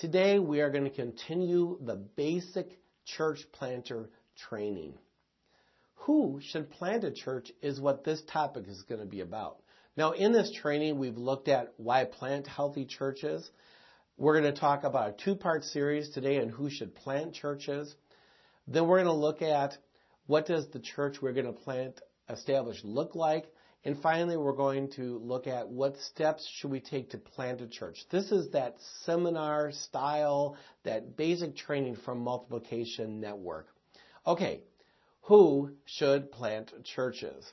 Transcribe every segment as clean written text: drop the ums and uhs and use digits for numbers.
Today we are going to continue the basic church planter training. Who should plant a church is what this topic is going to be about. Now, in this training, we've looked at why plant healthy churches. We're going to talk about a two-part series today on who should plant churches. Then we're going to look at what does the church we're going to establish look like. And finally, we're going to look at what steps should we take to plant a church. This is that seminar style, that basic training from Multiplication Network. Okay, who should plant churches?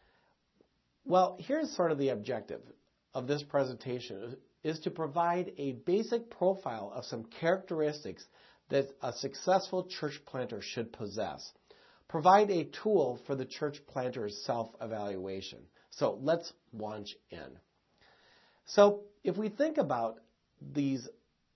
Well, here's sort of the objective of this presentation, is to provide a basic profile of some characteristics that a successful church planter should possess. Provide a tool for the church planter's self-evaluation. So let's launch in. So if we think about these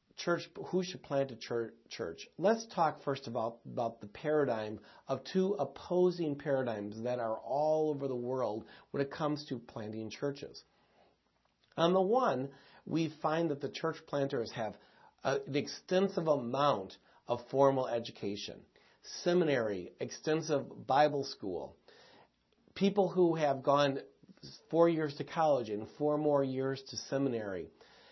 who should plant a church, let's talk first about the paradigm of two opposing paradigms that are all over the world when it comes to planting churches. On the one, we find that the church planters have an extensive amount of formal education, seminary, extensive Bible school, people who have gone 4 years to college and 4 more years to seminary,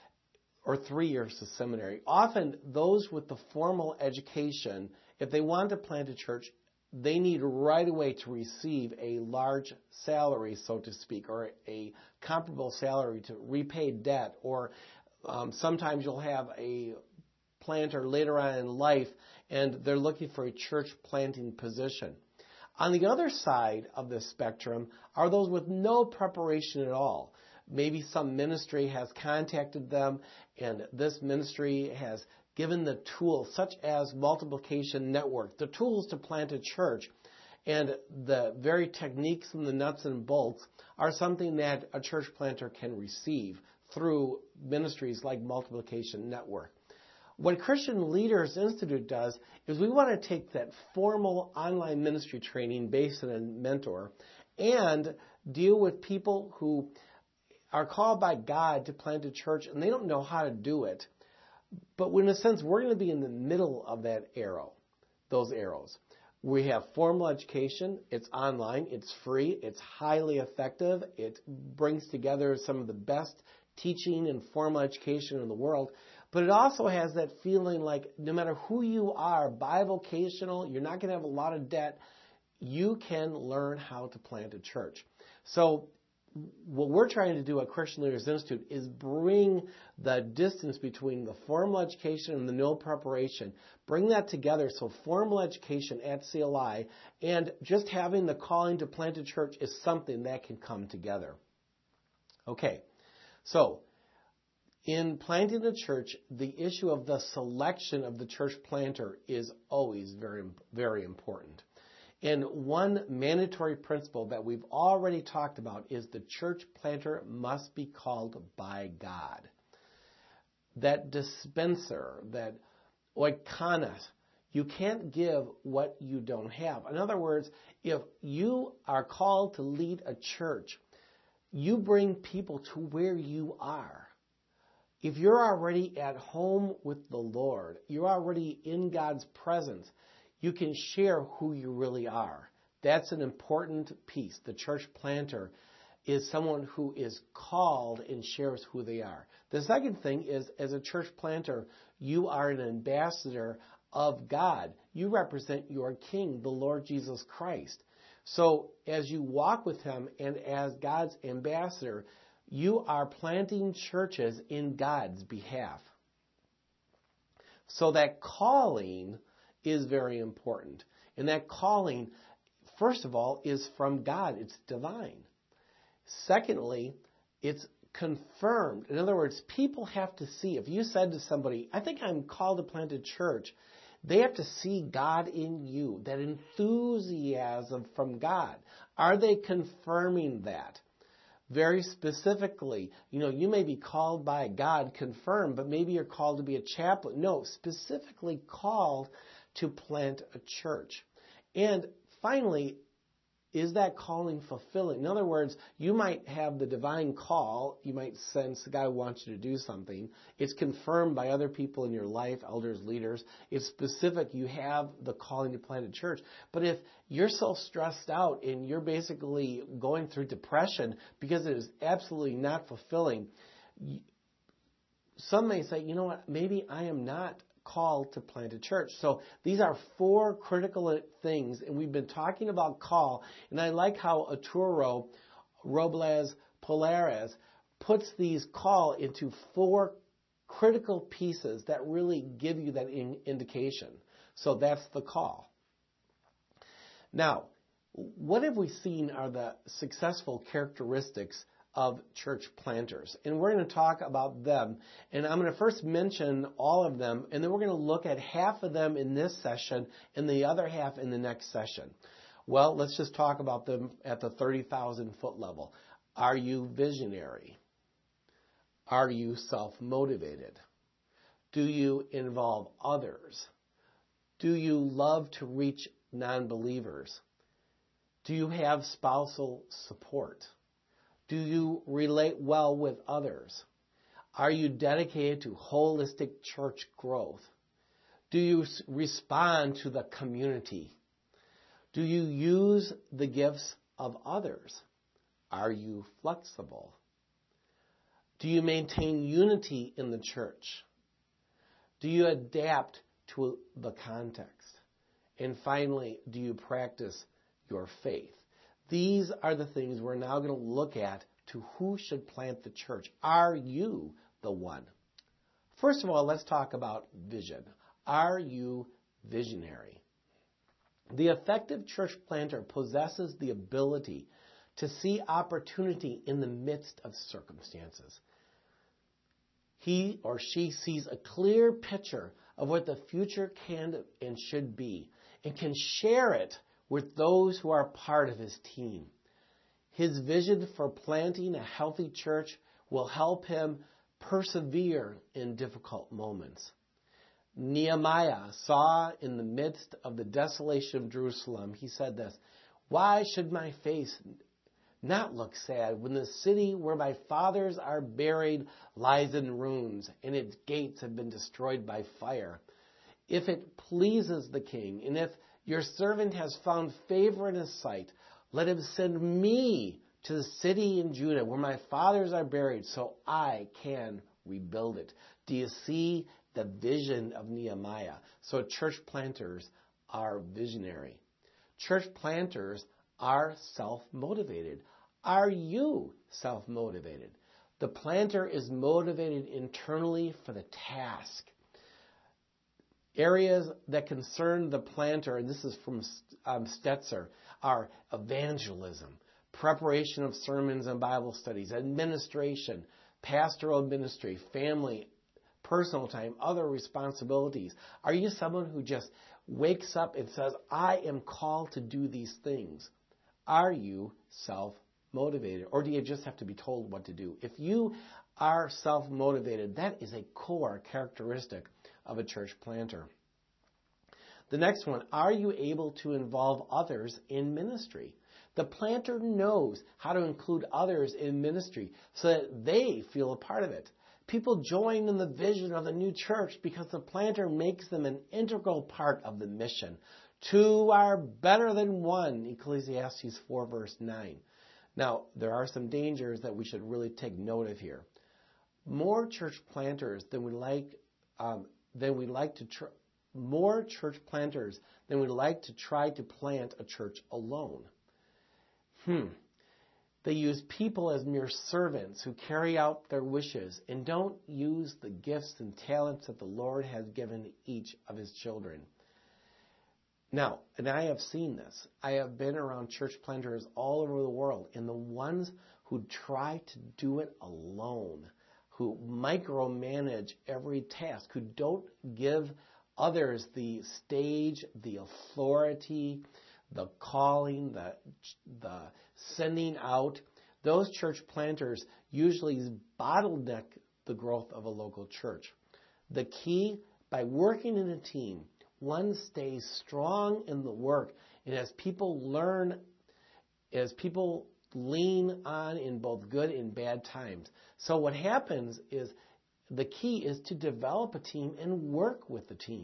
or 3 years to seminary. Often those with the formal education, if they want to plant a church, they need right away to receive a large salary, so to speak, or a comparable salary to repay debt, or sometimes you'll have a planter later on in life and they're looking for a church planting position. On the other side of the spectrum are those with no preparation at all. Maybe some ministry has contacted them and this ministry has given the tools, such as Multiplication Network, the tools to plant a church, and the very techniques and the nuts and bolts are something that a church planter can receive through ministries like Multiplication Network. What Christian Leaders Institute does is we want to take that formal online ministry training based on a mentor and deal with people who are called by God to plant a church and they don't know how to do it. But in a sense, we're going to be in the middle of that arrow, those arrows. We have formal education. It's online. It's free. It's highly effective. It brings together some of the best teaching and formal education in the world. But it also has that feeling like no matter who you are, bivocational, you're not going to have a lot of debt, you can learn how to plant a church. So what we're trying to do at Christian Leaders Institute is bring the distance between the formal education and the no preparation, bring that together so formal education at CLI and just having the calling to plant a church is something that can come together. Okay, so in planting a church, the issue of the selection of the church planter is always very, very important. And one mandatory principle that we've already talked about is the church planter must be called by God. That dispenser, that oikonos, you can't give what you don't have. In other words, if you are called to lead a church, you bring people to where you are. If you're already at home with the Lord, you're already in God's presence, you can share who you really are. That's an important piece. The church planter is someone who is called and shares who they are. The second thing is, as a church planter, you are an ambassador of God. You represent your King, the Lord Jesus Christ. So as you walk with Him and as God's ambassador, you are planting churches in God's behalf. So that calling is very important. And that calling, first of all, is from God. It's divine. Secondly, it's confirmed. In other words, people have to see. If you said to somebody, I think I'm called to plant a church, they have to see God in you, that enthusiasm from God. Are they confirming that? Very specifically, you may be called by God, confirmed, but maybe you're called to be a chaplain. No, specifically called to plant a church. And finally, is that calling fulfilling? In other words, you might have the divine call. You might sense God wants you to do something. It's confirmed by other people in your life, elders, leaders. It's specific. You have the calling to plant a church. But if you're so stressed out and you're basically going through depression because it is absolutely not fulfilling, some may say, you know what, maybe I am not called to plant a church. So these are 4 critical things, and we've been talking about call, and I like how Arturo Robles Polares puts these call into 4 critical pieces that really give you that indication. So that's the call. Now, what have we seen are the successful characteristics of church planters? And we're going to talk about them. And I'm going to first mention all of them, and then we're going to look at half of them in this session and the other half in the next session. Well, let's just talk about them at the 30,000 foot level. Are you visionary? Are you self-motivated? Do you involve others? Do you love to reach non-believers? Do you have spousal support? Do you relate well with others? Are you dedicated to holistic church growth? Do you respond to the community? Do you use the gifts of others? Are you flexible? Do you maintain unity in the church? Do you adapt to the context? And finally, do you practice your faith? These are the things we're now going to look at to who should plant the church. Are you the one? First of all, let's talk about vision. Are you visionary? The effective church planter possesses the ability to see opportunity in the midst of circumstances. He or she sees a clear picture of what the future can and should be and can share it with those who are part of his team. His vision for planting a healthy church will help him persevere in difficult moments. Nehemiah saw in the midst of the desolation of Jerusalem, he said this, "Why should my face not look sad when the city where my fathers are buried lies in ruins and its gates have been destroyed by fire? If it pleases the king, and if your servant has found favor in his sight, let him send me to the city in Judah where my fathers are buried so I can rebuild it." Do you see the vision of Nehemiah? So church planters are visionary. Church planters are self-motivated. Are you self-motivated? The planter is motivated internally for the task. Areas that concern the planter, and this is from Stetzer, are evangelism, preparation of sermons and Bible studies, administration, pastoral ministry, family, personal time, other responsibilities. Are you someone who just wakes up and says, I am called to do these things? Are you self-motivated, or do you just have to be told what to do? If you are self-motivated, that is a core characteristic of a church planter. The next one, are you able to involve others in ministry? The planter knows how to include others in ministry so that they feel a part of it. People join in the vision of the new church because the planter makes them an integral part of the mission. 2 are better than 1, Ecclesiastes 4 verse 9. Now, there are some dangers that we should really take note of here. More church planters than we like to try to plant a church alone. They use people as mere servants who carry out their wishes and don't use the gifts and talents that the Lord has given each of his children. Now, and I have seen this. I have been around church planters all over the world, and the ones who try to do it alone, who micromanage every task, who don't give others the stage, the authority, the calling, the sending out, those church planters usually bottleneck the growth of a local church. The key, by working in a team, one stays strong in the work, and as people learn as people lean on in both good and bad times. So what happens is the key is to develop a team and work with the team.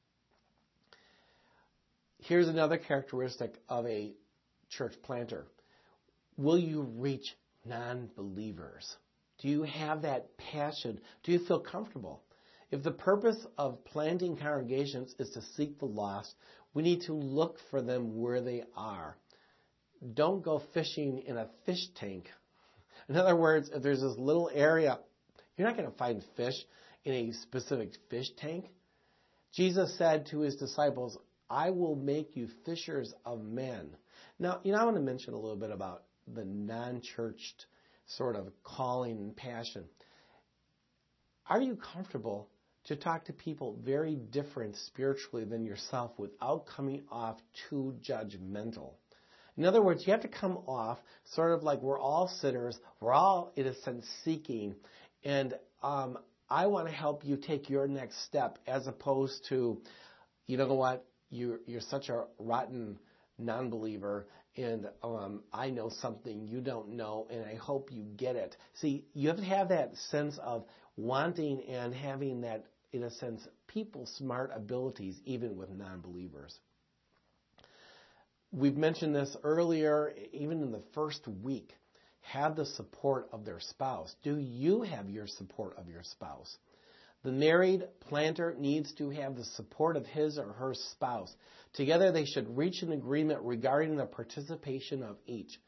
Here's another characteristic of a church planter. Will you reach non-believers? Do you have that passion? Do you feel comfortable? If the purpose of planting congregations is to seek the lost, we need to look for them where they are. Don't go fishing in a fish tank. In other words, if there's this little area, you're not going to find fish in a specific fish tank. Jesus said to his disciples, I will make you fishers of men. Now, I want to mention a little bit about the non-churched sort of calling and passion. Are you comfortable to talk to people very different spiritually than yourself without coming off too judgmental? In other words, you have to come off sort of like we're all sinners, we're all, in a sense, seeking, and I want to help you take your next step, as opposed to, you know what, you're such a rotten non-believer, and I know something you don't know, and I hope you get it. See, you have to have that sense of wanting and having that, in a sense, people-smart abilities, even with non-believers. We've mentioned this earlier, even in the first week. Have the support of their spouse. Do you have your support of your spouse? The married planter needs to have the support of his or her spouse. Together they should reach an agreement regarding the participation of each.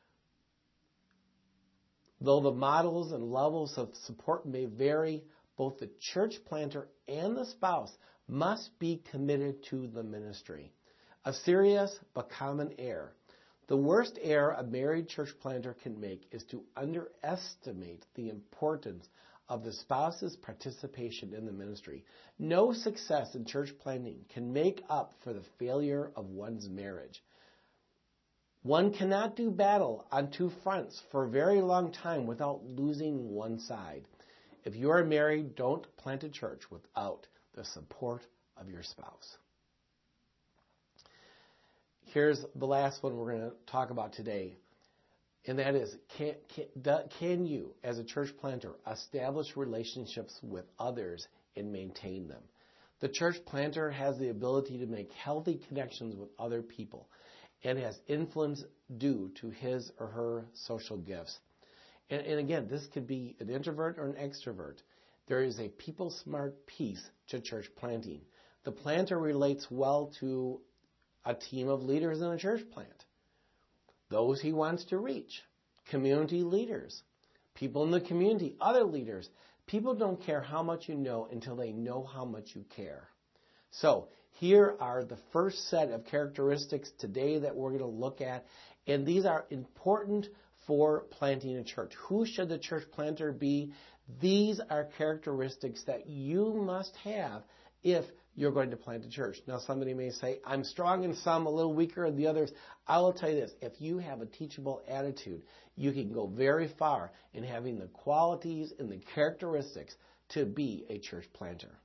Though the models and levels of support may vary, both the church planter and the spouse must be committed to the ministry. A serious but common error. The worst error a married church planter can make is to underestimate the importance of the spouse's participation in the ministry. No success in church planting can make up for the failure of one's marriage. One cannot do battle on two fronts for a very long time without losing one side. If you are married, don't plant a church without the support of your spouse. Here's the last one we're going to talk about today, and that is, can you, as a church planter, establish relationships with others and maintain them? The church planter has the ability to make healthy connections with other people and has influence due to his or her social gifts. And again, this could be an introvert or an extrovert. There is a people-smart piece to church planting. The planter relates well to a team of leaders in a church plant, those he wants to reach, community leaders, people in the community, other leaders. People don't care how much you know until they know how much you care. So here are the first set of characteristics today that we're going to look at, and these are important for planting a church. Who should the church planter be? These are characteristics that you must have if you're going to plant a church. Now, somebody may say, I'm strong in some, a little weaker in the others. I will tell you this, if you have a teachable attitude, you can go very far in having the qualities and the characteristics to be a church planter.